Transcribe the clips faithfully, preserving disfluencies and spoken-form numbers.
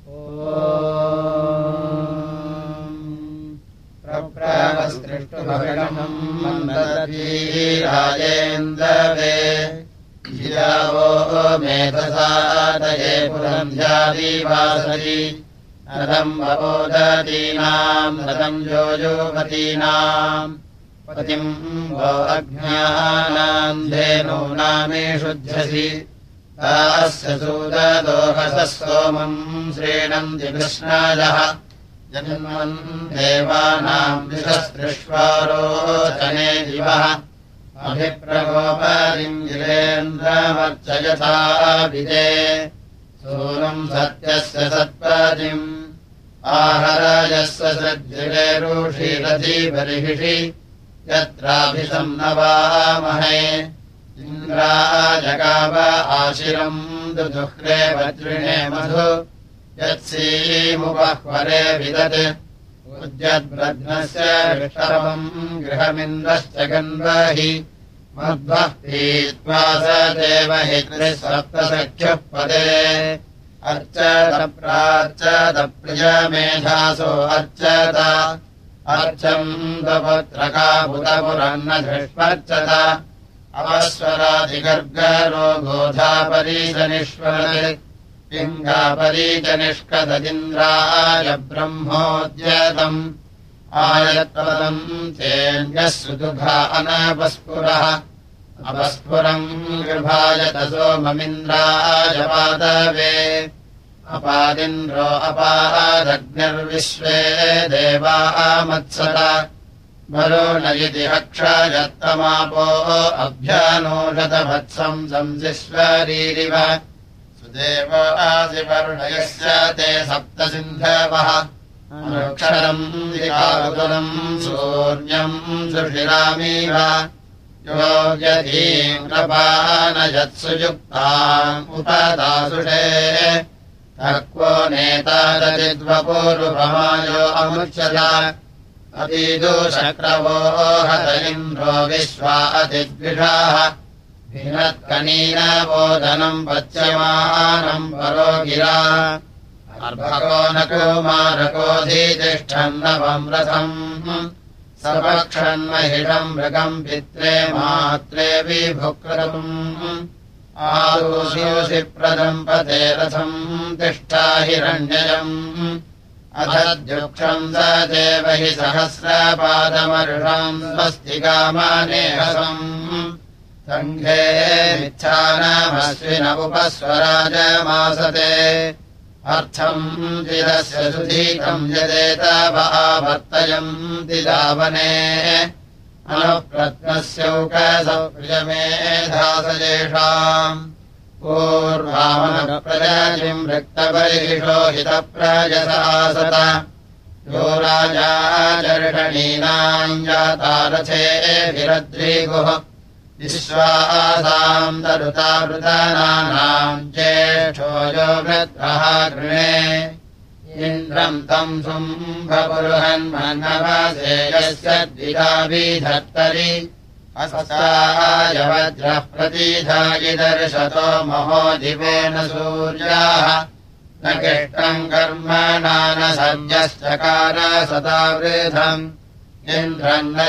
प्रप्रवस्त्रिष्टुभविषमम् मन्ददीराजेन्द्रवे धियावो मेधसादये पुरन्ध्यादिवासरि नदम् ववोदतीनाम् नदम् योजोपतीनाम् पतिम् वो अज्ञानाम् धेनूनामेषुध्यसि तास्य सूददोहसः सोमम् श्रीणन्ति कृष्णायः जन्मन् देवानाम् दिशस्त्रिष्वारोचने दिवः अभिप्रगोपरिम् गिरेन्द्रमर्चयथा विदे सूनम् सत्यस्य सत्पतिम् आहरयस्य सद्भिरेरुषीरथीबर्हिषि यत्राभिसंनवामहे इन्द्राजगाव आशिरम् दुदुह्रे वज्रिणे मधु यत्सीमुपह्वरे विदत् उद्यद्ब्रध्नस्य विष्टवम् गृहमिन्द्रश्च गन्वहि मध्वः पीत्वा स देवहि त्रिसप्तसख्युः पदे अर्चत प्रार्चत प्रियमेधासो अर्चत अर्चम् दपुत्रका बुधपुरन्न धृष्वर्चत अवस्वरादिगर्गरो गोधापरीजनिष्वत् पिङ्गापरीजनिष्कददिन्द्राय ब्रह्मोद्यतम् आयत्वदम् तेऽन्यः सुदुघा अनपस्फुरः अपस्फुरम् गृभायत सोममिन्द्राय पादवे अपादिन्द्रो अपादग्निर्विश्वे देवामत्सत वरुण इति अक्षयत्तमापो अभ्यानोषतवत्सम् संसिश्वरीरिव सुदेव आदिवरुणयस्य ते सप्तसिन्धवः अनुक्षरम् दिकाकुलम् सूर्यम् सुषिरामीव योग्यधीम् कृपानयत्सुयुक्ताम् उपदासुषे तक्वो नेतादतिद्वपूर्वमायो अमुच्यत अतिदुशक्रवो हत इन्द्रो विश्वा अतिद्विषाः भिनत्कनीनबोधनम् पच्यमानम् परो गिरा अर्भको न कुमारकोऽधितिष्ठन्नवम् रथम् सपक्षन्महिषम् मृगम् पित्रे मात्रे विभुक्रतुम् आदूषि प्रदम्पते रथम् तिष्ठा हिरण्ययम् अधद्युक्षम् स देव हि सहस्रपादमर्षम् स्वस्तिकामानेहसम् सङ्घे मिच्छानमश्विन उपस्वराजमासते अर्थम् चिरस्य सुधीकम् यदेतवावर्तयन्ति दावने अनुप्रत्नस्यौकसप्रियमेधासजेषाम् पूर्वामनप्रजातिम् रक्तबर्हिषो हितप्रजसासत यो राजा चर्षणीनाम् जातारथेभिरद्रिगुः विश्वासाम् तरुतावृतानाम् ज्येष्ठो यो वृत्रः गृणे इन्द्रम् तम् शुम्भपुरुहन्मन्नवसे यस्य द्विधाभिधर्तरि अस्ताय वज्रः प्रतिधायिदर्शतो महो दिवेन सूर्याः न किष्टम् कर्मणा न सद्यश्चकार सदावृधम् इन्द्रम् न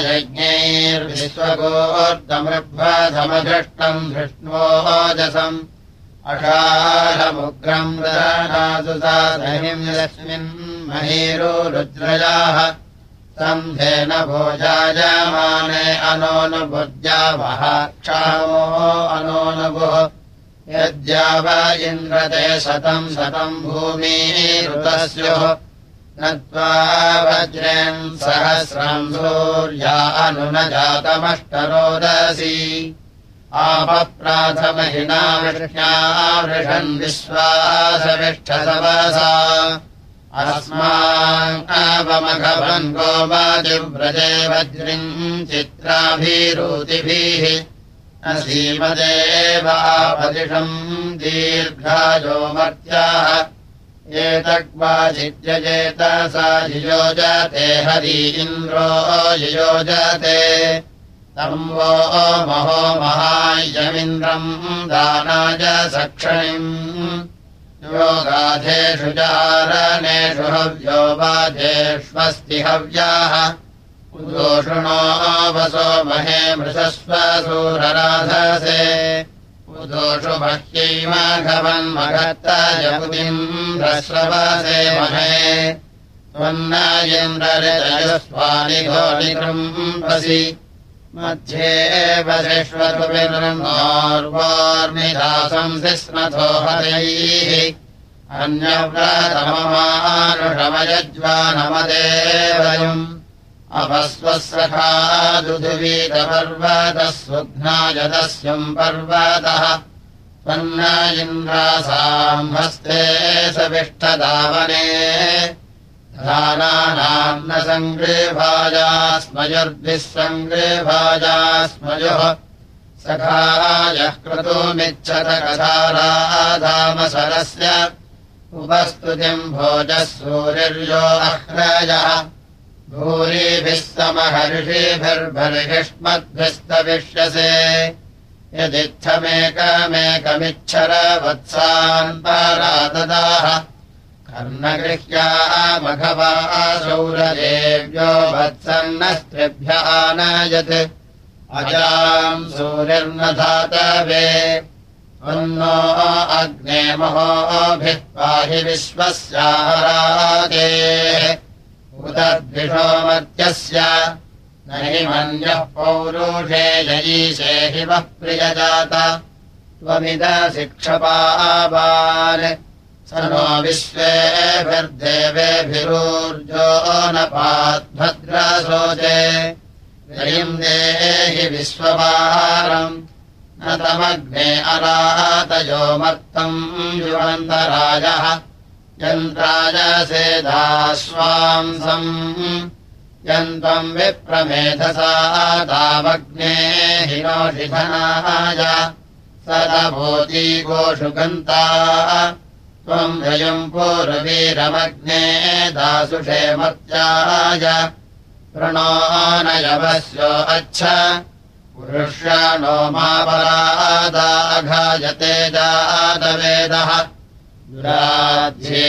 यज्ञैर्विश्वगोर्धमृभ्वधमधृष्टम् धृष्णोजसम् अषाढमुग्रम् ददानासु साधनिम् यस्मिन् महीरो रुद्रजाः सन्धेन भोजायमाने अनोनुभुज्यावः क्षामो अनोनुभुः यद्याव इन्द्रते शतम् शतम् भूमिरुतस्युः नत्वा वज्रेन् सहस्रम् सूर्या अनुन जातमष्टरोदसी आपप्राथमहिना वृष्ण्या वृषन् विश्वासविष्ठसवसा अस्माकवमघवन् गोमदिव्रजे वज्रिम् चित्राभिरूतिभिः असीमदेवापदिशम् दीर्घायो मर्त्याः एतग्वाजित्यजेत सा युयोजते हरि इन्द्रो युयोजते तम् वो महो महायमिन्द्रम् दानाय सक्षणिम् योगाधेषु चारणेषु हव्यो वाजेष्वस्ति हव्याः उदोषुणो वसो महे मृषस्वसूरराधसे उदोषु मह्यै माघवन्मघत्तजपुतिन्द्रश्रवसे महे त्वन्न इन्द्रऋतयस्वानिघो निकृम्पसि मध्ये वसिष्वतुभिर्नोर्वोर्मिदासंसि स्मथो हरैः अन्यव्रतममानुषमयज्वानमदेवयम् अपस्वस्रखा दुधुवीतपर्वतः सुघ्नायदस्यम् पर्वतः त्वन्न इन्द्रासाम् हस्ते सविष्ठदावने धानानाम् न सङ्गृभाजा स्मयुर्भिः सङ्गृभाजा स्मयुः सखायः क्रतुमिच्छत कथाराधामसरस्य उपस्तुतिम् भोजः सूर्यो अह्रयः भूरिभिः समहर्षिभिर्बर्हिष्मद्भिस्तविष्यसे यदित्थमेकमेकमिच्छर वत्सान् पाराददाः कर्णगृह्याः मघवा सौरदेव्यो वत्सन्नस्त्रिभ्य आनयत् अजाम् सूर्यर्न धातवे अन्नो अग्ने महोभिः पाहि विश्वस्याहरातेः उदद्विषो मर्त्यस्य न हि मन्यः पौरुषे जयीशे हि वः प्रियजात त्वमिदसि क्षपावान् स नो विश्वेभिर्देवेभिरूर्जो न पाद्भद्रशोचे ययिम् देहि विश्ववारम् न तमग्ने अरातयो मर्तम् युवन्तराजः यन्त्राजसेदाश्वांसम् यन्त्वम् विप्रमेधसा तावग्ने हिनोषिधनाय सदभूती गोषु गन्ता त्वम् रयम् पूर्वीरमग्ने दासुषे मर्त्याय प्रणो नयवस्यो अच्छ पुरुष्याणो मापरादाघायते जातवेदः दुराध्ये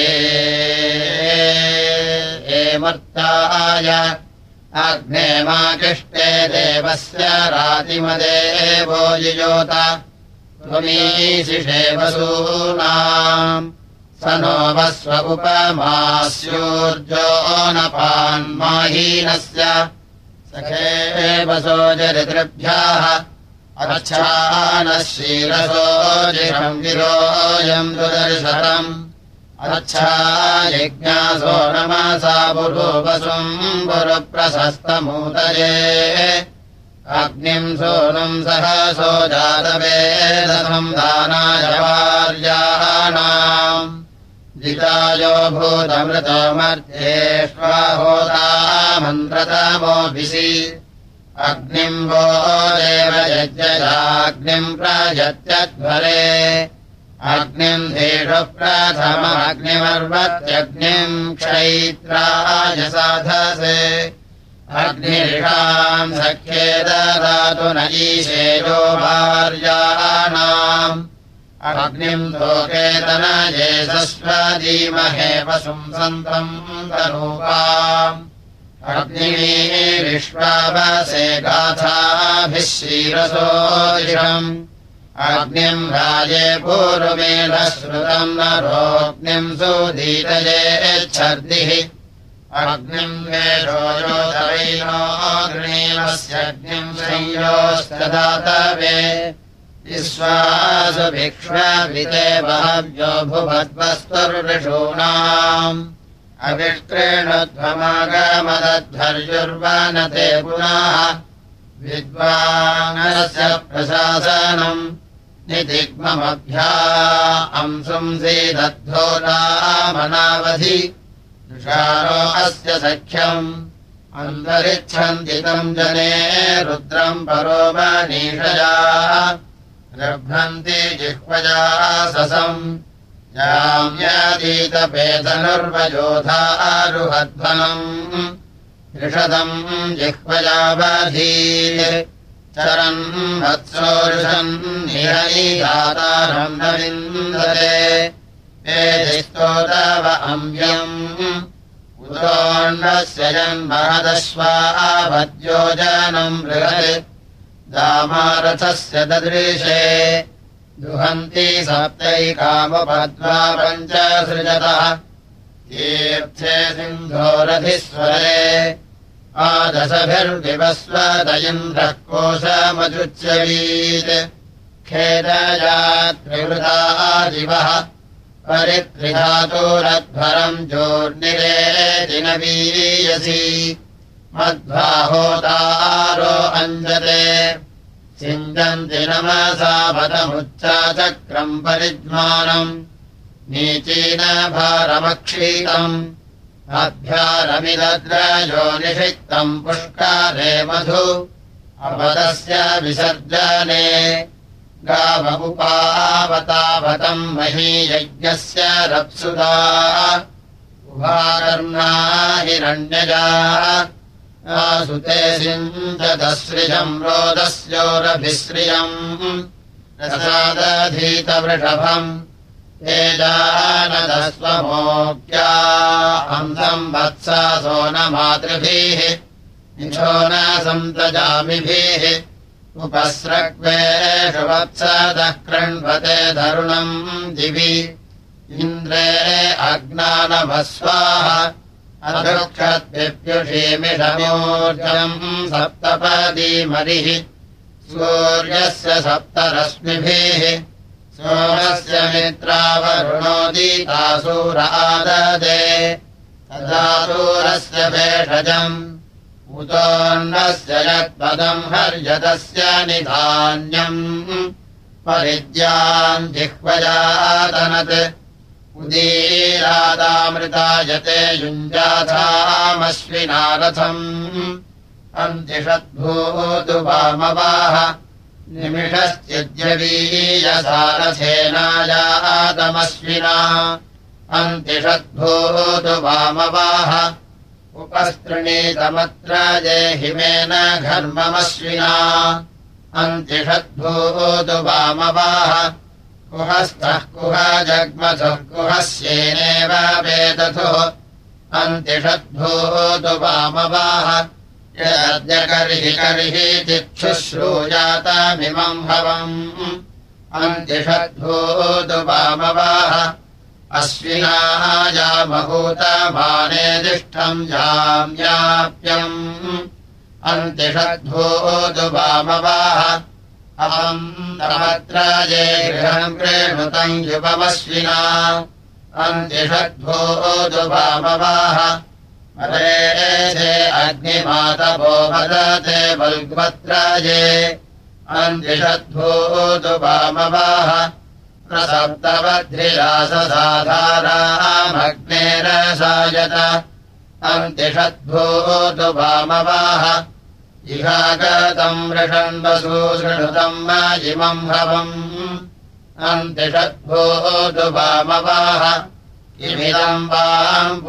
मर्ताय अग्ने माकिष्टे देवस्य रातिमदेवो युजोत त्वमीशिषे वसूनाम् स नो वस्व उपमास्यूर्जो नपान्माहीनस्य सखे वसोजरितृभ्यः अच्छानः शीरसोजिरम् गिरोऽयम् दुदर्शतम् अच्छा यज्ञासो नमसा पुरूपसुम् पुरुप्रशस्तमूतये अग्निम् सोनुम् सहसो जातवेदसम् दानाय वार्याणाम् जितायो भूतमृतो मर्त्येष्वाहोता मन्त्रतमोऽभिषि अग्निम् वो देव यज्ञजाग्निम् प्रयत्यध्वरे अग्निम् धेषु प्रथमग्निमर्वत्यग्निम् क्षैत्राय साधसे अग्निर्षाम् सख्ये ददातु न ईशेयो भार्याणाम् अग्निम् लोकेतनये सस्वधीमहे वसुम् सन्तम् तनूपाम् अग्निमीरिष्वावसे गाथाभिः शीरसोदिषम् अग्निम् राजे पूर्वमेधः श्रुतम् नरोऽग्निम् सुदीतयेच्छर्दिः अग्निम् वेषो योधवैनो गृणीमस्यग्निम् संयोस्तदातवे विश्वासु भिक्ष्वाभिते बहव्यो भुवद्वस्तुर्ऋषूणाम् अभिष्क्रेणुध्वमागमदध्वर्युर्वनते पुनः विद्वानस्य प्रशासनम् निदिग्ममभ्या अंसुंसीदद्धो नामनावधि तुषारो अस्य सख्यम् अन्तरिच्छन्ति तम् जने रुद्रम् परो मनीषया रभ्रन्ति जिह्वजा ससम् याम्यादीतपेतनुर्वयोधारुहध्वनम् ऋषदम् जिह्वजावधीः चरन् वत्सोरुषन् निरयिदातारम् न विन्दते एधिस्तोतव अम्यम् उतोऽन्नस्य जन्महदश्वाभद्योजनम् बृहत् दामारथस्य ददृशे दुहन्ति सप्तैकामपद्मा पञ्च सृजतः तीर्थे सिन्धोरधिस्वरे आदशभिर्विवस्वदयिन्द्रः कोशमजुच्यवीत् खेदयात्रिवृता दिवः परित्रिधातुरध्वरम् जोर्निरेति न वीयसि मध्वाहोतारो अञ्जते सिञ्जन्ति नमसा पदमुच्चाचक्रम् परिज्मानम् नीचीन भारमक्षीतम् अभ्यारमिदद्रजो निषिक्तम् पुष्कारे मधु अपदस्य विसर्जने गावमुपावतावतम् महीयज्ञस्य रप्सुदा उभाकर्णा हिरण्यजा आसुते सिञ्चदश्रियम् रोदस्योरभिश्रियम् रसादधीतवृषभम् तेजानदस्वमोक्या हंसम् वत्सा सोनमातृभिः निशो न सन्तजामिभिः उपस्रग्वेषु वत्सदः कृण्वते धरुणम् दिवि इन्द्रे अग्नानमस्वाः अधुक्षद्विप्युषीमिषमूर्जम् सप्तपदीमरिः सूर्यस्य सप्तरश्मिभिः सोमस्य मित्रावरुणोदीतासूराददे तदासूरस्य भेषजम् उतोऽन्नस्य यत्पदम् हर्यतस्य निधान्यम् परिद्याम् जिह्वजातनत् उदीरादामृतायते युञ्जाथामश्विनारथम् अन्तिषद्भूतु वामवाह निमिषश्चिद्यवीयसारथेनायातमश्विना अन्तिषद्भूतु वामवाह उपस्तृणीतमत्र जेहिमेन घर्ममश्विना अन्तिषद्भूतु वामवाह कुहस्थः कुह जग्मथुः कुहस्येनेव वेदथुः अन्तिषद्भूतु वामवाह यद्यकर्हि कर्हि चिक्षुश्रूयातमिमम् भवम् अन्तिषद्भूतु वामवाह अश्विनाः जामहूतमाने दिष्ठम् जाम्याप्यम् अन्तिषद्भूतु वामवाह अहम् तमत्र ये गृहम् प्रेणुतम् युपमश्विना अन्तिषद्भूतु वामवाह मरेधे अग्निमातपो वदते वल्ग्वत्राये अन्तिषद्भूतु वामवाह प्रसप्तवध्रिराससाधारामग्नेरसायत अन्तिषद्भूतु वामवाह इहागतम् वृषण्वसु शृणुतम् इमम् हवम् अन्तिषद्भूतु वामवाह इमिदम् वाम्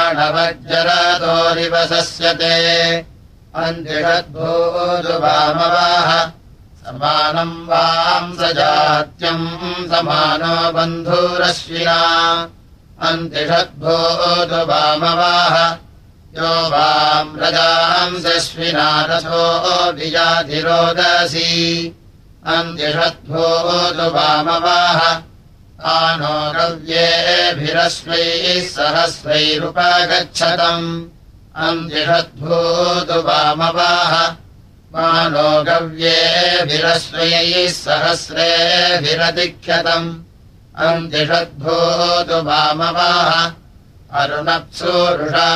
पुराणवज्जरतोरिवसस्यते अन्तिषद्भूतु वामवाह समानम् वाम् सजात्यम् समानो बन्धुरश्विना अन्तिषद्भूतु वामवाह यो वाम् रजांसश्विना रथो विजाधिरोदसी अन्तिषद्भूतु वामवाह आनो रव्येभिरश्वैः सहस्रैरुपगच्छतम् अन्तिषद्भूतु वामवाह मानो गव्येभिरश्वैः सहस्रेभिरतिख्यतम् अन्तिषद्भूतु वामवाह अरुणप्सूरुषा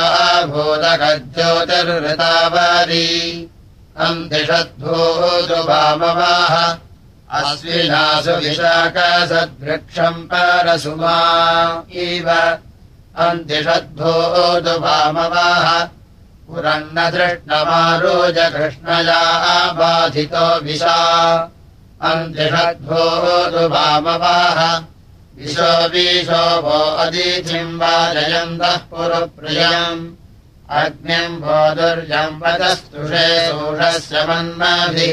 भूतगज्योतिर्ऋतावरी अन्तिषद्भूतु वामवाह अश्विनासु विशाखसद्वृक्षम् परसुमा इव अन्तिषद्भूतु वामवाह पुरन्नदृष्टमारोज कृष्णया बाधितो विशा अन्तिषद्भूतु वामवाह विशो विशोभो अदिथिम् वाजयन्तः पुरुप्रियम् अग्निम् भोदुर्यम् वदस्तुषे सूषस्य मन्मभिः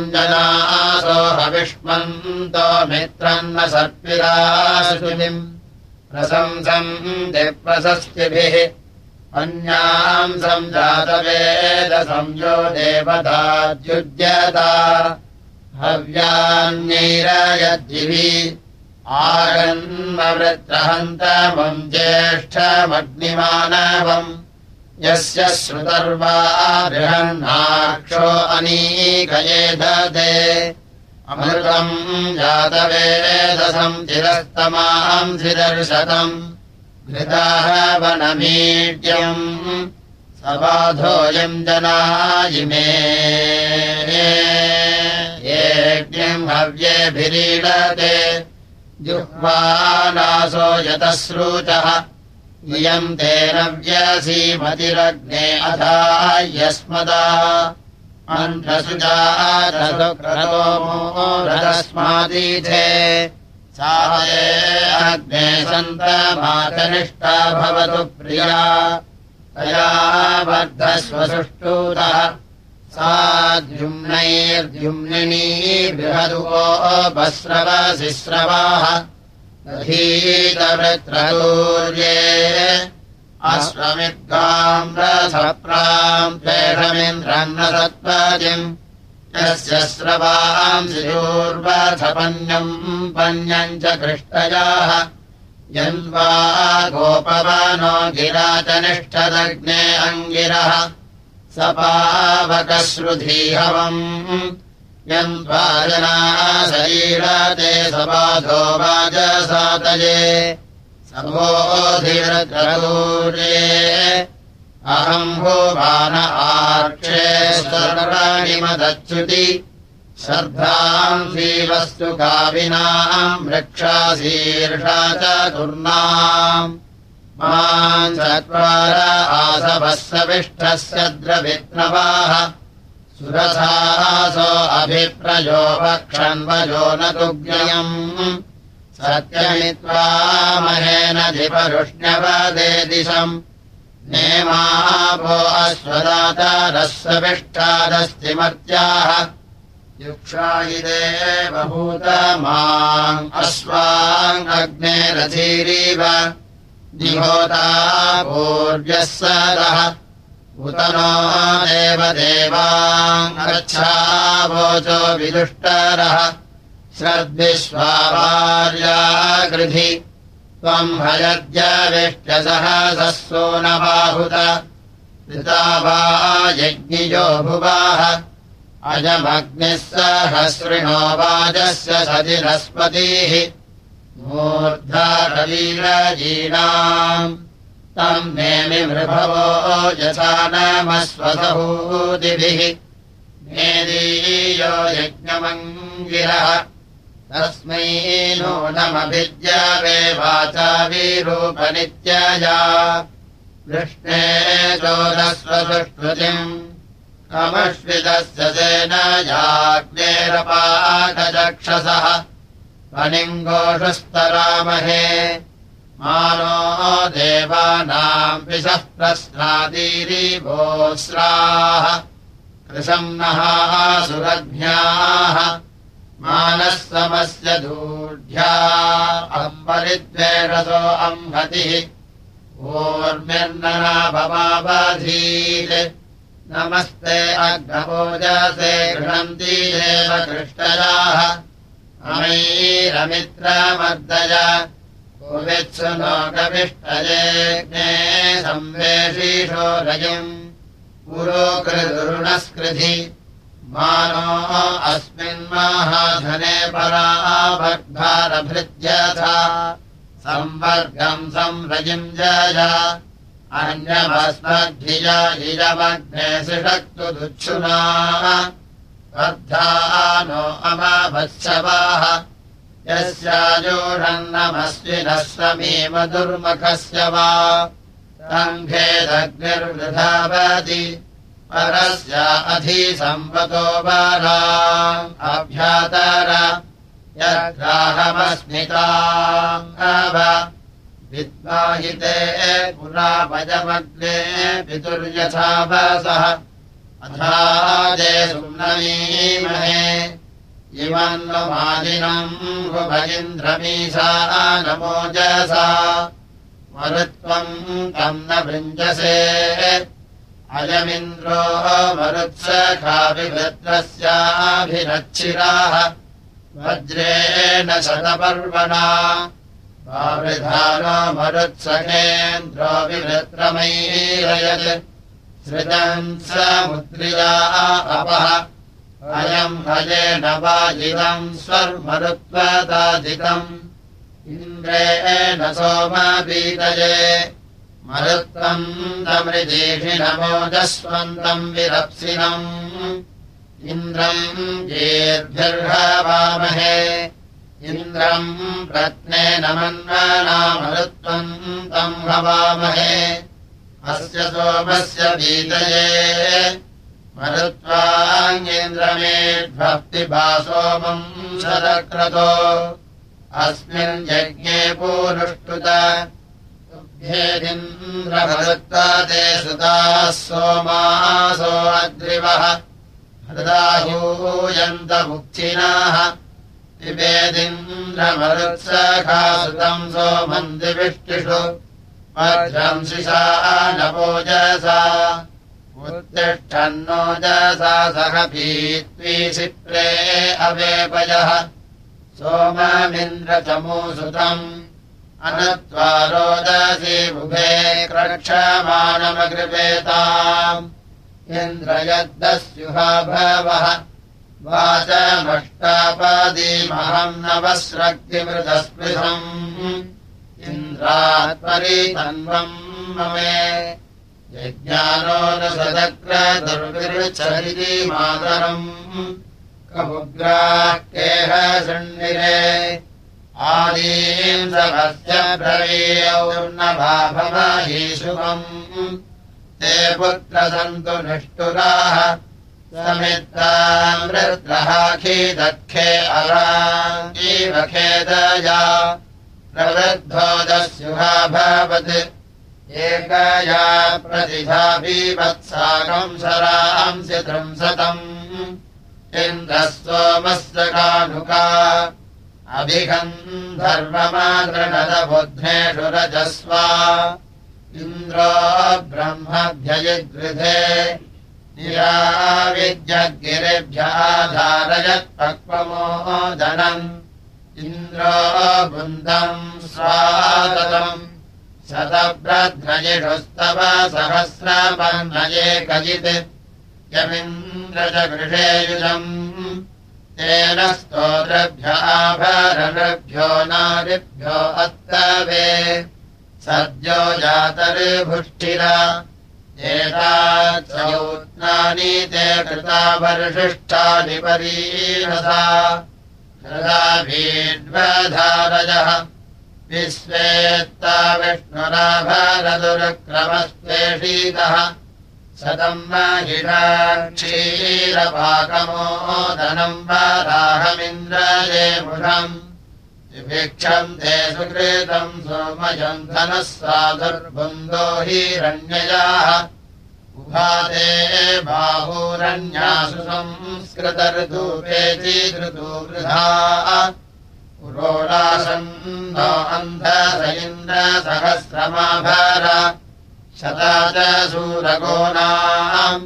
युञ्जनासो हविष्मन्तो मित्रन्न सर्पिराशुनिम् प्रशंसम् प्रशस्तिभिः अन्याम् सञ्जातवेदसंयो देवताद्युज्यता हव्यान्यैरयद्दिभिः आगन्मवृत्रहन्तमम् ज्येष्ठमग्निमानवम् यस्य श्रुतर्वा बृहन्नाक्षो अनीकये ददे अमृतम् जातवेदसम् चिरस्तमाम् चिदर्शतम् घृताः वनमीड्यम् सबाधोऽयम् जनायिमे येज्ञम् हव्येभिरीडते जुह्वानासो यतश्रूचः इयम् तेन व्यसीमतिरग्ने अधायस्मदा अन्धसुजातसुक्रतोमोरस्मादीथे साये अग्ने सन्तमातनिष्ठा भवतु प्रिया तया वर्धस्व सुष्ठूतः सा द्युम्नैर्द्युम्निनी बृहदुवो बस्रवसिस्रवाः दधीतवृत्रतूर्ये अश्वमिद्गाम् रसप्राम् पेषमिन्द्रन्न सत्पदिम् यस्य स्रवाम् सिजूर्वथपन्यम् पन्यम् च कृष्टयाः यन्वा गोपवनो गिरा च निष्ठदग्ने अङ्गिरः सपावकश्रुधीहवम् यन्त्वा जनाः शरीरते सबाधो वाजसातये सबोधिरतूर्ये अहम् भुवान आर्क्षे सर्वाणिमदच्युति श्रद्धाम् श्रीवस्तु काविनाम् वृक्षाशीर्षा च तुर्नाम् माम् चत्वार आसवः सविष्ठस्य द्रवित्नवाः सुरसासो अभिप्रयो वक्षन्वजो न तुग्ययम् सत्यमित्वा महेन धिपरुष्ण्यवदे दिशम् नेमापो अश्वदातारः सविष्ठादस्तिमर्त्याः युक्षायिदे बभूतमाम् अश्वाम् अग्नेरथीरीव दिहोता पूर्व्यः सरः उत नो देवदेवाम् गच्छावोचो विदुष्टरः श्रद्विश्वार्या कृधि त्वम् हयद्यविष्ट्यसहसः न बाहुत ऋता वा यज्ञियो भुवाः अजमग्निः सहस्रिणो वाजस्य सतिरस्पतिः मूर्धा कवीरजीनाम् तम् नेमि मृभवो यथा नमस्वसहूतिभिः मेदीयो यज्ञमङ्गिरः तस्मै नूनमभिद्यवे वाचा विरूपनित्यया कृष्णे चोदस्वसुष्टुतिम् कमश्वितस्य सेनयाग्नेरपाकचक्षसः पनिङ्गोषुस्तरामहे मानो देवानाम् विशः प्रस्नादीरिवोस्राः कृशम् नः सुरज्ञाः मानः समस्य दूढ्या अम्बरिद्वेषसो अम्भतिः ऊर्मिर्नना भवावधीत् नमस्ते अग्नभोजसे गृह्णन्ति देव कृष्टयाः अमैरमित्रमर्दय कुवित्सु नो कविष्टयेऽग्ने संवेशीषो रजिम् पुरोकृदुरुणस्कृधि मानो अस्मिन्माहाधने पराभग्भारभृत्यथा संवर्गम् संरजिम् जय अन्यमस्मद्धिया इयमग्ने सिषक्तु दुच्छुना वर्धानो अमाभत्सवाः यस्याजोषन्नमस्विनः समीम दुर्मुखस्य वा तङ्घेदग्निर्वृधावति परस्य अधिसम्पतो वराम् अभ्यातर यद्राहमस्मिताम् अव विद्वाहिते पुरा वयमग्ने पितुर्यथा वसः अथाजे सुम्नमीमहे इमन्नुमादिनम् भुभगिन्द्रमीशा नमोजसा मरुत्वम् तम् न भृञ्जसे अयमिन्द्रो मरुत्सखाभिवृत्रस्याभिरच्छिराः वज्रेण शतपर्वणा वावृधानो मरुत्सखेन्द्रो विवृत्रमैरयत् सृजन् समुद्रिया अपः अयम् भजेन वाजिदम् स्वर्मरुत्वदाजितम् इन्द्रेण सोमपीतये मरुत्वम् तमृजीषिणमोजस्वन्तम् विरप्सिनम् इन्द्रम् येर्भिर्हवामहे इन्द्रम् प्रत्नेन मन्मना मरुत्वम् तम् हवामहे अस्य सोमस्य पीतये मरुत्वाङ्गेन्द्रमेध्वः पिबा सोमम् शतक्रतो अस्मिन् यज्ञे पूरुष्टुत तुभ्येदिन्द्रमरुत्वा ते सुताः सोमासो अग्रिवः हृदाहूयन्तमुक्थिनाः पिबेदिन्द्रमरुत्सखासुतम् सोमम् दिविष्टिषु मध्यंसिषा नवोजसा उत्तिष्ठन्नोजसा सह पीत्वीसिप्रे अवेपयः सोममिन्द्रचमूसुतम् अनत्वा रोदसी बुभे क्रक्षमाणमगृपेताम् इन्द्रयद्दस्युहा भवः वाचमष्टापदीमहम् नवस्रग्निमृतस्पृशम् इन्द्रात्परितन्वम् ममे यज्ञानो न सदक्रदुर्विरुच्छरिति मातरम् कमुग्राः केह शृण्डिरे आदीम् सभस्य ब्रवीयौर्नभाभमहीशुभम् ते पुत्रसन्तु निष्ठुराः समित्ताम् वृत्रहाखीदत्खे अराङ्गीव खेदया प्रवृद्धो दस्युहा भवत् एकया प्रतिधाभिवत्साकम् शरांसि त्रिंशतम् इन्द्रः सोमस्य कानुका अभिगन्धर्वमादृणदबुद्धेषु रजस्वा इन्द्रो ब्रह्मभ्यजिगृधे निराविद्यगिरिभ्यः धारयत्पक्वमोदनम् इन्द्रो बुन्दम् स्वादतम् शतभ्रध्नजिषुस्तव सहस्रपन्नये कजित् यमिन्द्र च गृहेयुजम् तेन स्तोत्रभ्यः आभरणभ्यो नारिभ्यो अत्तवे सद्यो जातर्भुष्टिरा एताच्चौत्नानि ते कृता वर्षिष्ठानि परीहसा हृदाभीड्वधारजः विश्वेत्ता विष्णुराभरदुर्क्रमस्त्वेषीतः शतम् महिषाक्षीरपाकमोदनम् वराहमिन्द्रये मुषम् विभिक्षम् ते सुकृतम् सोमयम् धनः साधुर्बुन्दो हिरण्ययाः उभाते बाहुरन्यासु संस्कृतर्धूपे चीदृतु वृधा पुरोलासन्नो अन्धस इन्द्रसहस्रमाभर शता च सूरगोणाम्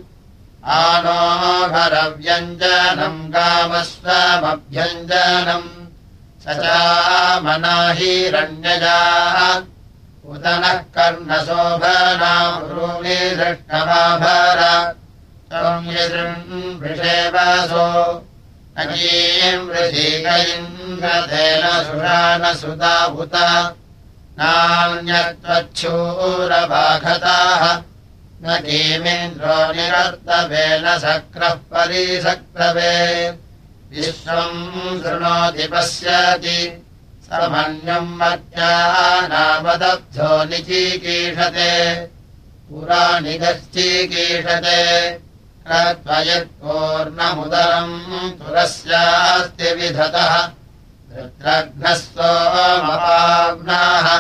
आनोहरव्यञ्जनम् गामस्वमभ्यञ्जनम् स चामनाहिरण्यजाः उत नः कर्णशोभनामृणि दृष्टमाभर तम् यदृन्वृषेवसो नजीम् वृषीकैन्द्रतेन सुषानसुता उत नान्यत्वच्छूरभाखताः न कीमिन्द्रो निरर्तवेन सक्रः परिसक्तवे विश्वम् शृणोति पश्यति समन्यम् मध्यानावदब्धो निचीकीषते पुरा निगश्चीकीषते क्रत्वयत्पूर्णमुदरम् तुरस्यास्ति विधतः वृत्रघ्नः सोमपाग्नाः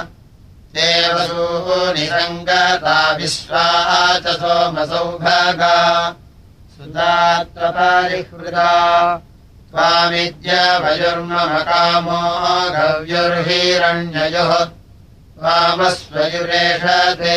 देवसूनिसङ्गता विश्वा च सोमसौभगा सुतात्वपरिहृदा त्वामिद्यवयुर्ममकामो गव्युर्हिरण्ययोः त्वामस्वयुरेषते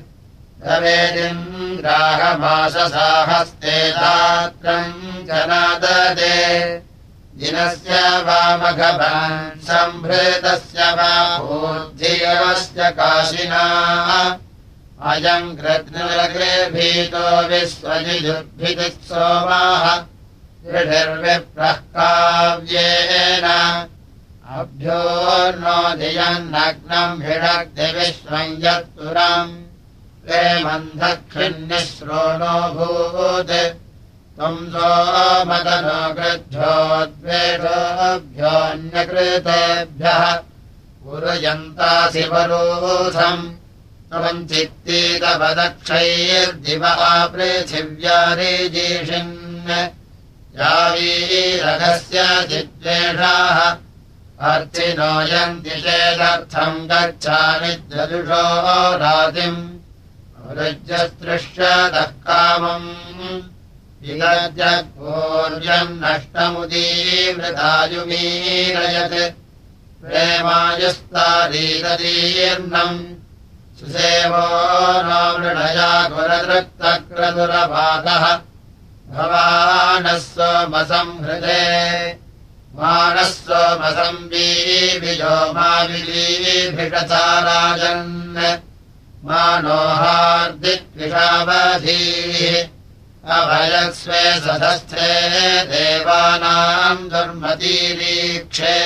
तवेदिन्द्राहमाससाहस्ते दात्रम् जनाददे दिनस्य वामघवान् सम्भृतस्य वा ऊर्ध्वस्य काशिना अयम् कृत्नलग्रे भीतो विश्वजिदुर्भिदिः सोमाः दृढिर्विप्रः काव्येन अभ्योर्नो धियन्नग्नम् भिषग्धि विश्वम् यत्पुरम् प्रेमन्धक्षिन्निःश्रोणो भूत् त्वम् सोमदनो गृध्योद्वेषोऽभ्योऽन्यकृतेभ्यः पुरयन्तासि वरोधम् त्वम् चित्तीतपदक्षैर्दिवः पृथिव्यारीजीषिन् यावीरघस्य चिद्वेषाः अर्थिनो यन्ति चेदर्थम् गच्छामि ददुषो रातिम् वृज्यस्तृष्यतः कामम् विगजत्पूर्यम् नष्टमुदीवृतायुमीरयत् प्रेमायुस्तारीरदीर्णम् सुसेवो नो मृणया कुरदृक्तक्रतुरपाकः भवानः सोमसंहृते मानः सोमसंवीविजो माविलीभिषसा राजन् मानोहार्दिक्विषावधीः अभयस्वे सधस्थे देवानाम् दुर्मतीरीक्षे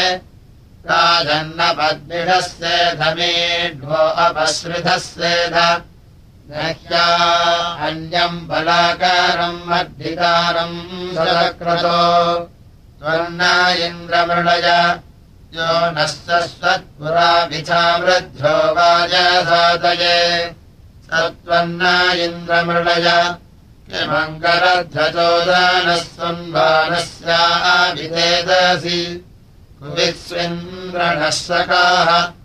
राजन्नपद्मिषस्येधमेढ्वो अपसृतस्येध नह्या अन्यम् बलाकारम् वर्धिकारम् सलक्रतो त्वन्न इन्द्रमृडय यो नः सत्पुराभिचावृद्धो वाजसातये सत्त्वन्न इन्द्रमृडय किमङ्करध्वजोदानः सुन्वानस्याभिधेदसि कुविस्विन्द्रणः सखाः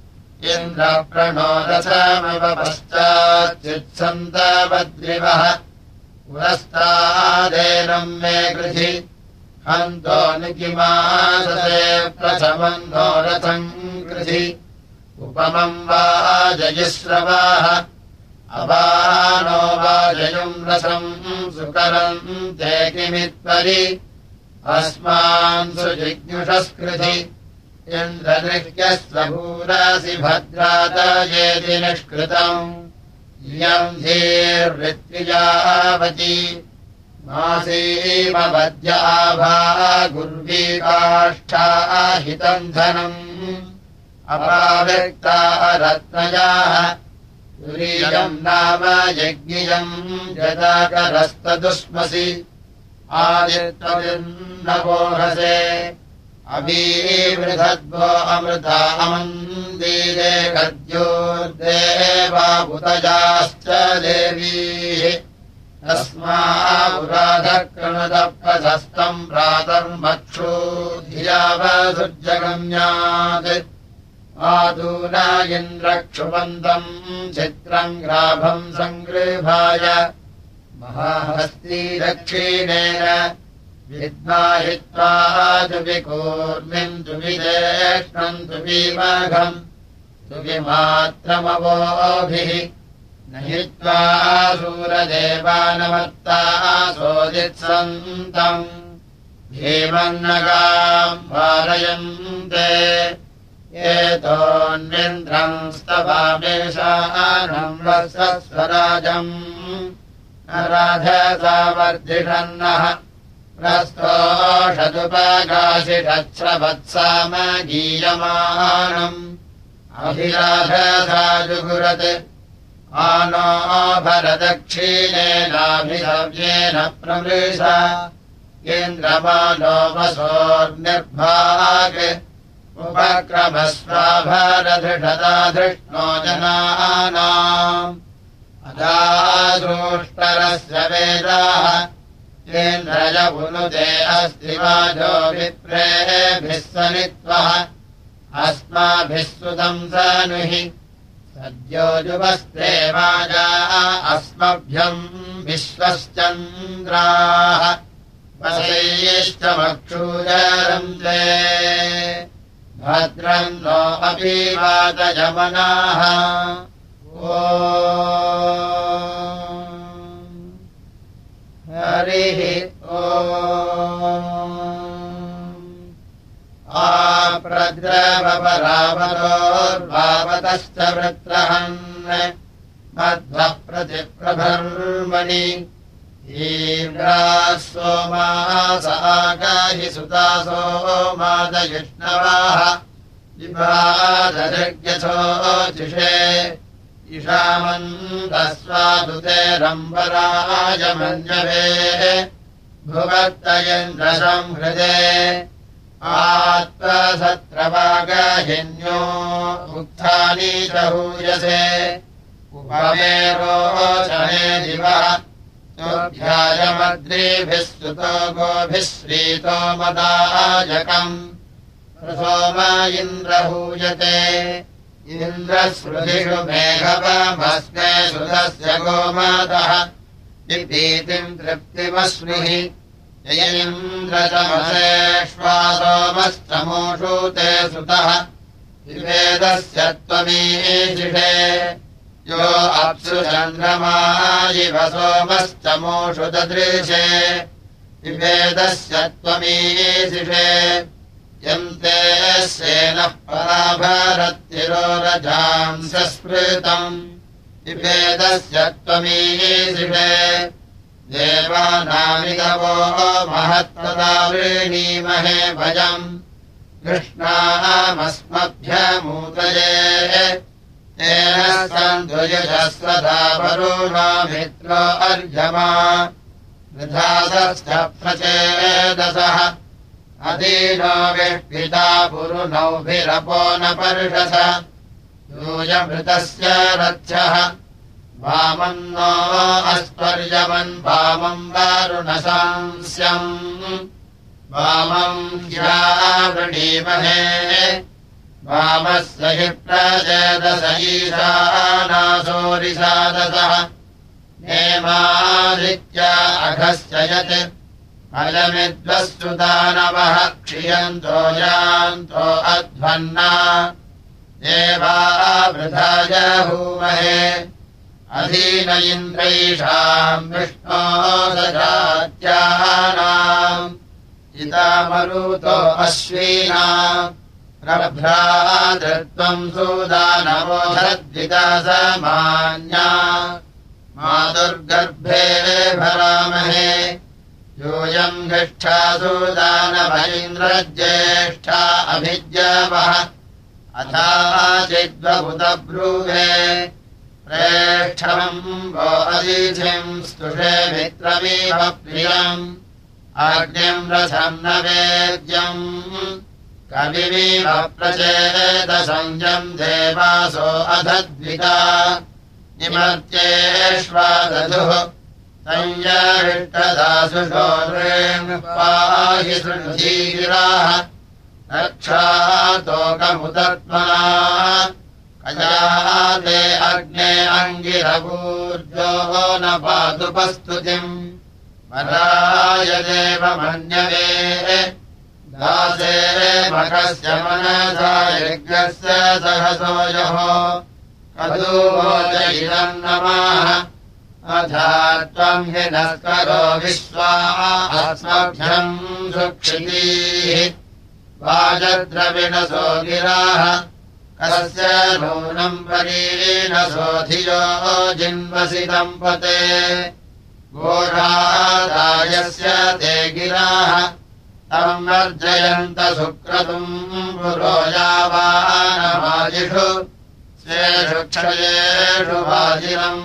इन्द्रप्रणोदथमवपश्चाच्युत्सन्तवद्रिवः पुरस्तादेनम् मे कृधि हन्तो निकिमाससे प्रथमम् नो रथम् कृधि उपमम् वाजयिस्रवाः अवानो वाजयुम् रथम् सुकरम् ते किमित्परि अस्मान् सुजिज्ञुषस्कृधि इन्द्रदृह्यस्वभूरासि भद्रातयेति निष्कृतम् इयम् धीर्वृत्विजावती मासीमवद्य आभा गुर्वी काष्ठाहितम् धनम् अपाव्यक्ता रत्नयाः तुरीयम् नाम यज्ञियम् जदाकरस्तदुष्मसि आदित्वविन्नवोहसे अवीवृधद्वो अमृता अमन्दीरे गद्योर्देवाभूतजाश्च देवीः तस्मापुराधकृणुतप्रशस्तम् प्रातर्मक्षू धियावसुर्जगम्यात् आदूना इन्द्रक्षुपन्तम् चित्रम् ग्राभम् सङ्गृभाय महाहस्ती दक्षिणेन विद्माहित्वा दुविकूर्मिम् दुविदेष्णम् दुविमघम् दुविमात्रमवोभिः नहित्वा सूरदेवानमत्ता सोदित्सन्तम् भीमन्नगाम् वारयन्ते एतोऽन्विन्द्रम् स्तवामेषानम् वत्सस्वराजम् राधसा वर्धिषन्नः प्रस्तोषदुपगाशिषच्छ्रवत्सामगीयमानम् अभिराधसा जुगुरत् आनो भरदक्षिणेनाभिधव्येन प्रमृषा इन्द्रमालोमसोर्निर्भाग् उपक्रमस्वाभरधृषदा धृष्णो जनानाम् अदादृष्टरस्य वेदाः इन्द्रज पुनुते अस्ति वाजो विप्रेभिः सनित्वः अस्माभिः सुतम् सनुहि सद्यो जुवस्ते वाजा अस्मभ्यम् विश्वश्चन्द्राः वसैश्चमक्षूरन्ते भद्रम् नो अपि वातयमनाः ॐ हरिः ॐ आप्रद्रवपरावतोर्भावतश्च वृत्रहन् मध्वः प्रतिप्रभर्मणि ईन्द्राः सोमास आगाहि सुतासो मादयुष्णवाः विभादजज्ञथोचिषे इषामन्दस्वादुतेरम्बराय मन्यवे भुवत्तयन्द्रसंहृदे आत्मसत्रवागाहिन्यो उत्थानी च हूयसे उपमेरोचने दिवः तोऽध्यायमद्रिभिः स्तुतो गोभिः श्रीतो मदायकम् सोम इन्द्रहूयते इन्द्रस्रुधिषु मेघवमस्मे सुतस्य गोमातः विभीतिम् तृप्तिमस्मिः य इन्द्रतमसेष्वासोमस्तमोषु ते सुतः विवेदस्य त्वमीशिषे यो अप्सु चन्द्रमायिव सोमस्तमोषु ददृशे विवेदस्य त्वमीशिषे यन्ते सेनः पराभरत्तिरोरजांसस्पृतम् विवेदस्य त्वमीशिषे देवानामिदवो महत्तदा वृणीमहे भजम् कृष्णामस्मभ्यमूतये तेन सन्धुयजस्वधा वरुणो मित्रो अर्घमा वृधासश्च प्रचेदसः अधीनो विष्पिता पुरुनौभिरपो न पर्षस यूयमृतस्य रथ्यः वामन्नो अस्पर्यवन् वामम् वारुणसांस्यम् वामम् ह्यावृणीमहे वामस्य हि प्रचेदस ईशानासोरिसादसः नेमादित्या अघस्य यत् अयमिद्वस्तु दानवः क्षियन्तो यान्तो अध्वन्ना देवा वृथा जहूमहे अधीन इन्द्रैषाम् विष्णो सजात्यानाम् इतामरुतो अश्विना प्रभ्रातृत्वम् सुदानवोधद्विता समान्या मातुर्गर्भे भरामहे यूयम् गिष्ठा सुदानव इन्द्रज्येष्ठा अभिज्ञवः अथाचिद्वभुतब्रूवे प्रेष्ठम् वो अतिथिम् स्तुषे मित्रमिव प्रियम् आज्ञम् रथम् न वेद्यम् कविमिव प्रचेदसंयम् देवासो अधद्विता निमर्त्येष्वादधुः संयविष्टदासुषो पाहि सृणुधीराः रक्षातोकमुदत्मना अजाते अग्ने अङ्गिरपूर्जो न पातुपस्तुतिम् मदाय देवमन्यवे दासे मखस्य मनसा यज्ञस्य सहसोजः कदूवोच इदम् नमः अधा त्वम् हि नस्करो विश्वा अस्मभ्यम् सुक्षितीः वाजद्रविणसो गिराः कस्य नूनम् परीनसो धियो जिन्वसि दम्पते घोषादायस्य ते गिराः तम् वर्जयन्त सुक्रतुम् पुरो यावानवाजिषु स्वेषु क्षयेषु वाजिनम्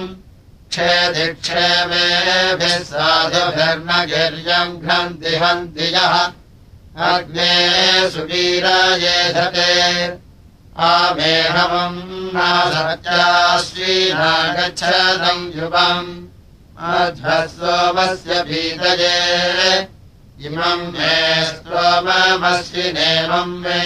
क्षेदिक्षेमेभिः साधुभिर्न गिर्यम् घ्नन्ति हन्ति यः अग्ने सुवीरायेधते आमेहमम् नासत्याश्वीना गच्छतम् युवम् अध्वः सोमस्य भीतये इमम् मे स्तोममस्विनेमम् मे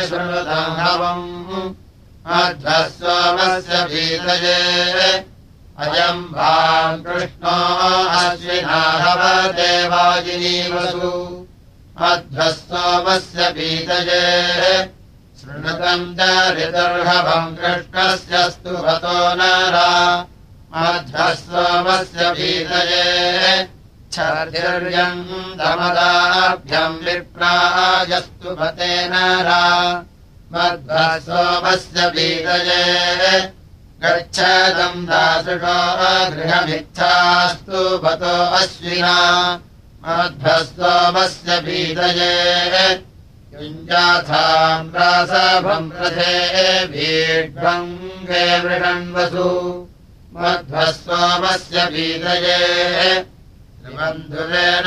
शृणुतम् हवम् अध्वः सोमस्य भीतये अयम् वाम् कृष्णो अश्विना हवते वाजिनीवसु मध्वः सोमस्य पीतये शृणुतम् च ऋतुर्हवम् कृष्णस्य स्तुवतो नरा मध्वः सोमस्य पीतये छर्दिर्यम् दमदाभ्यम् विप्रायस्तुवते नरा मध्वः सोमस्य पीतये गच्छदम् दासुषो गृहमिच्छास्तु भतो अश्विना मध्वः सोमस्य पीतये युञ्जाथाम् रासभम् रथे भीड्वम् गे वृषण्वसु मध्वः सोमस्य पीतये त्रिबन्धुरेण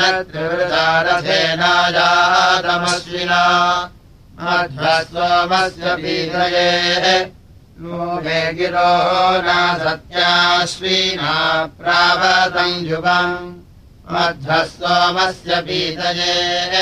त्रिवृतारथेनाजातमश्विना मध्वः सोमस्य पीतये नो मे गिरो न सत्याश्विना प्रावतम् युवम् मध्वः सोमस्य पीतये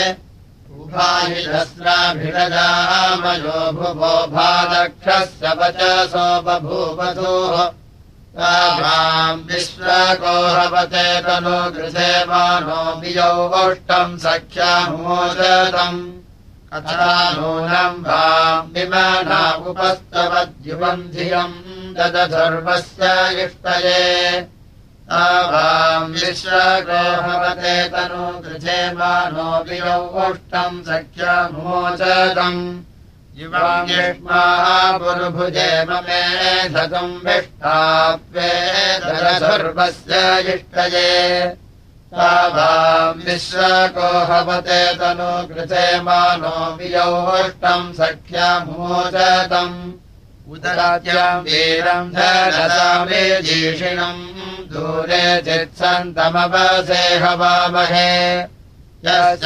उभाहिषस्राभिषजामयो भुवो भादक्षस्य वचसो बभूवधूः ताभाम् विश्वकोहवते तनो गृहे मानो वियोष्टम् सख्यामोदतम् अथा नूनम् वाम् विमाना उपस्तवद्युवम् धियम् ददधर्वस्य इष्टये तावाम् विश्वकोहवते तनो गृहे मानो वियोष्टम् सख्यामोदतम् युवम् युष्माः पुरुभुजे ममे धतुम् विष्टाप्ये दरधर्वस्य इष्टये तावाम् विश्वकोहवते तनो कृते मानो वियोष्टम् सख्यामोदतम् उदराज्यम् वीरम् धरसामेजीषिणम् दूरे चित्सन्तमवसे हवामहे यस्य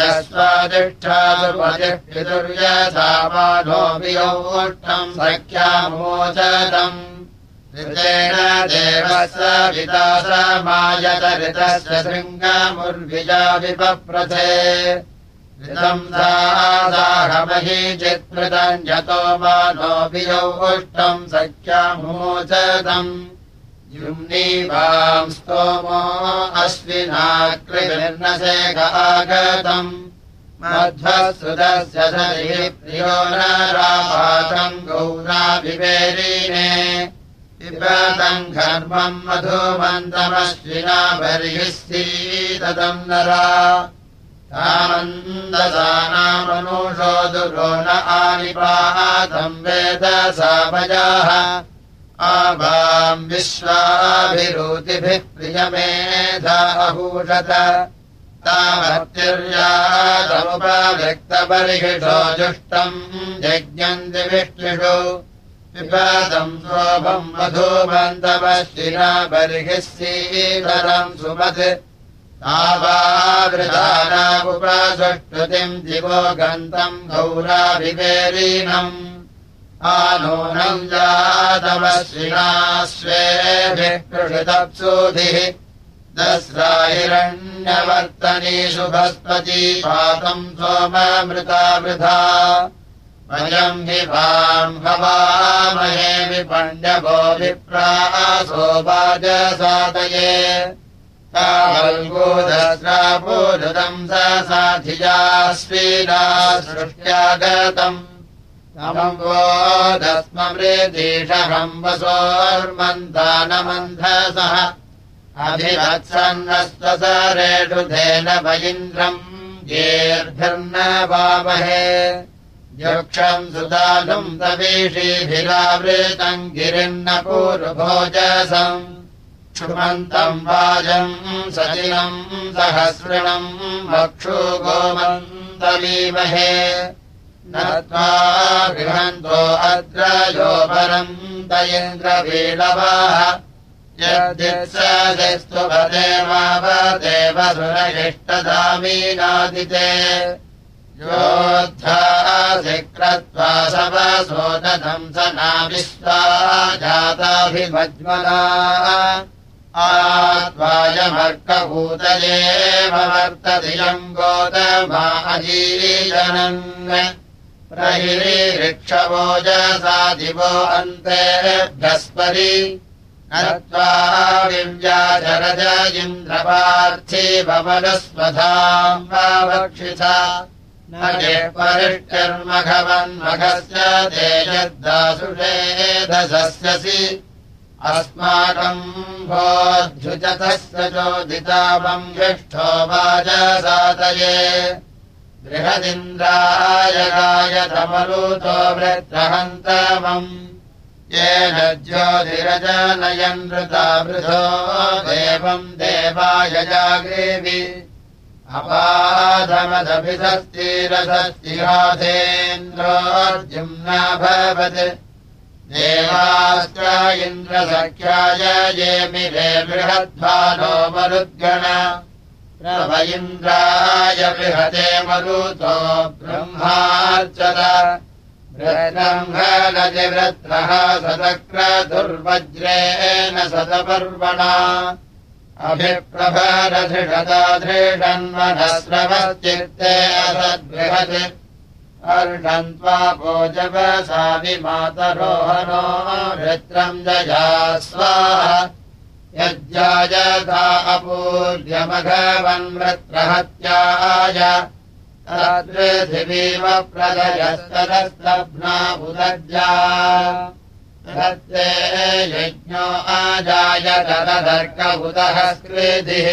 स्वादिष्ठासुपतिष्ठितुर्यथा मानो वियोष्टम् सख्यामोदतम् ऋतेन देवस्य विदासमायत ऋतस्य शृङ्गमुर्विजा विपप्रथे ऋतम् दासाहमहि चित्कृतम् यतो मानो वियोष्टम् सख्यामोदतम् युम्नीवाम् स्तोमो अश्विना कृभिर्नसेक आगतम् मध्वः सुतस्य सरिः प्रियो नरापातम् गौराभिवेरिणे पिबतम् घर्मम् मधुमन्तमश्विना बर्हिः सीदतम् नरा तामन्दसानामनुषो दुरो न आनिपातम् वेदसा वजाः आवाम् विश्वाभिरूतिभिः प्रियमेधा अभूषत तामर्तिर्यादमुपव्यक्तबर्हिषो जुष्टम् यज्ञम् दिविष्टिषु पिबतम् शोभम् मधुमन्तमश्विना बर्हिः सीधरम् सुमत् तावावृतानामुपसुष्टुतिम् दिवो गन्तम् गौराभिवेरीणम् आनूनम् जातमश्विना स्वेभिः कृषितप्सूभिः दस्राहिरण्यवर्तनीषु भस्पती पातम् सोममृता वृथा वयम् हि वाम् हवामहे विपण्यवो विप्रासो वाजसातये तावल्गोदस्रापूरुदम् ससाधियास्वीना सृष्ट्यागतम् नमोदस्ममृदीषहम् वसोर्मन्तानमन्धसः अभिवत्सन्नस्वसरेषु धेन वैन्द्रम् येर्भिर्न वामहे यक्षम् सुदानुम् तवीषीभिरावृतम् गिरिन्न पूर्वभोजसम् क्षुमन्तम् वाजम् सतिनम् सहस्रणम् वक्षु गोमन्तमीमहे नत्वा गृहन्तो अद्रयो परम् तयेन्द्रवीलवाः यद्यत्सदिस्तु वदेवावदेव सुरगिष्टदामीनादिते योद्धासि क्रत्वा सवसोदधम् सना विश्वा जाताभिमज्मला आत्वायमर्कभूतये वर्तधियम् गोतमा अजीजनन् प्रहिरीक्षवोजसा दिवो अन्तेभ्यस्परि नत्वा विव्याचरज इन्द्रपार्थिवमनुस्वधाम् वावक्षिथा न परिष्टर्मघवन्मघस्य ते यद्दासुषेधसस्यसि अस्माकम् भोऽध्युजतस्य चोदितावम् ज्येष्ठो वाजसातये बृहदिन्द्राय गायतमरुतो वृत्रहन्तमम् येन ज्योतिरजनयन् ऋता वृथो देवम् देवाय जाग्रीवि अपाधमदभिषस्तिरसस्तिहाधेन्द्रोऽर्जुम्ना भवत् देवाश्च इन्द्रसख्याय ये मिरे बृहद्भानो मरुद्गण प्रभ इन्द्राय बृहते मरुतो ब्रह्मार्चत ब्रह्मणतिवृत्रः सदक्रतुर्वज्रेण सतपर्वणा अभिप्रभरधृषता धृषन्वनस्रवश्चित्ते असद्बृहत् अर्षन्त्वा भोजवसा विमातरोहनो वृत्रम् जया स्वाहा यज्जायता अपूर्यमघवन्वृत्रहत्याय तद्पृथिवीव प्रदयस्तदस्तब्ना उदज्जा तत्ते यज्ञो आजायत तदर्क उदः स्कृतिः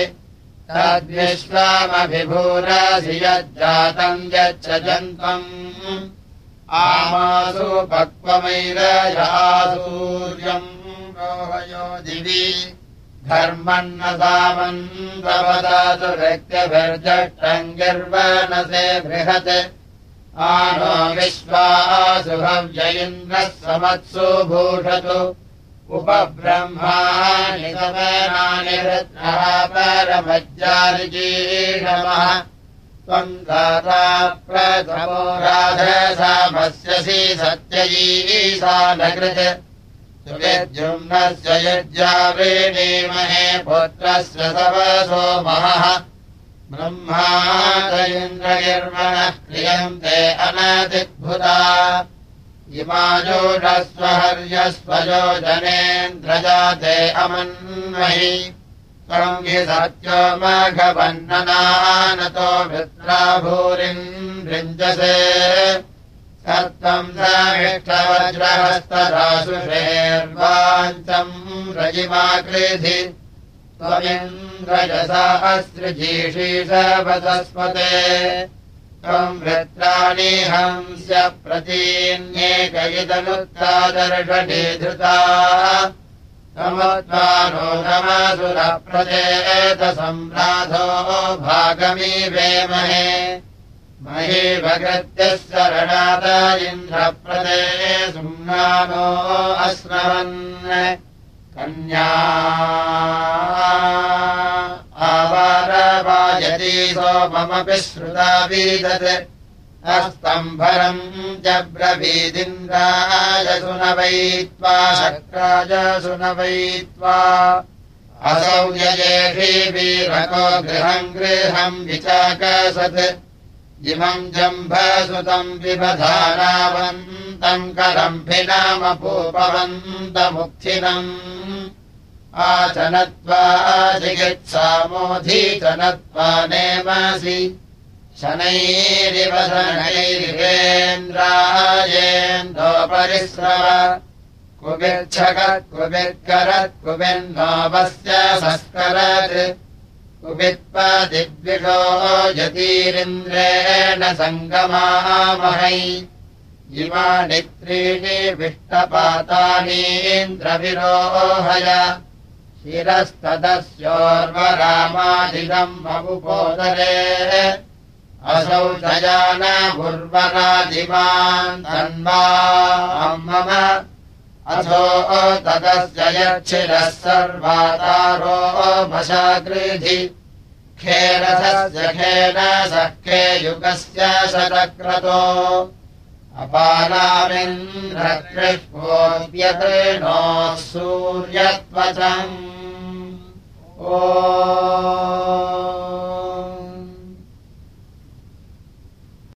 तद्विश्वामभिभूरसि यज्जातम् यच्च जन्त्वम् आमासु पक्वमैरयासूर्यम् रोहयो दिवि धर्मन्न सामन्ववदातु व्यक्तिभिर्जष्टम् गिर्वनसे बृहत् आनो विश्वासु भव्य इन्द्रः समत्सु भूषतु उपब्रह्माणि समनानि रत्नः परमज्जालिजीषमः त्वम् दाता प्रथमो राधसामस्यसि सत्ययीशानकृत् सुविद्युम्नस्य यज्ञावृणीमहे पुत्रस्य सवसो महः ब्रह्मात इन्द्रगिर्वणः क्रियन्ते अनतिद्भुता इमाजोषस्व हर्यस्वजो जनेन्द्रजाते अमन्महि त्वम् हि सत्यो मघवन्ननानतो वृत्राभूरिम् भृञ्जसे सत्त्वम् समिष्टवज्रहस्तदासुषेर्वाञ्चम् रजिमाकृधि त्वमिन्द्रजसा अस्त्रिजीषीषवतस्पते त्वम् वृत्राणि हंस्य प्रतीन्येकयितनुत्तादर्शने धृता तमत्वानो नमसुरप्रचेतसम्राधो भागमीवेमहे मही भगत्यः शरणाद इन्द्रप्रदे सुम्नानो अस्नवन् कन्या आवारवायती सोममपि श्रुता विदत् अस्तम्भरम् च ब्रवीदिन्द्राय सुनवैत्वा शक्राय सुनवैत्वा असौ यजेषी वीरको गृहम् गृहम् विचाकसत् इमम् जम्भसुतम् विबधानावन्तम् करम्भिनामपूपवन्तमुक्थिनम् आचनत्वा चिकित्सामोधीचनत्वा नेमसि शनैरिवसनैर्वेन्द्रायेन्दोपरिस्रव कुबिच्छकत् कुबिर्करत् कुबिर्नोपस्य संस्करत् कुबित्पदिद्विषो यतीरिन्द्रेण सङ्गमामहै इमानि त्रीणि विष्टपातानीन्द्रविरोहय शिरस्तदस्योर्वरामादिदम् ममुपोदरे असौ शयान भुर्वरादिमान् तन्वा मम अथो तदस्य यच्छिरः सर्वातारो मशाकृधि खेरसस्य खेन सख्ये युगस्य शतक्रतो अपानामिन्द्रकृष्पोऽप्यतृणोः सूर्यत्वचम्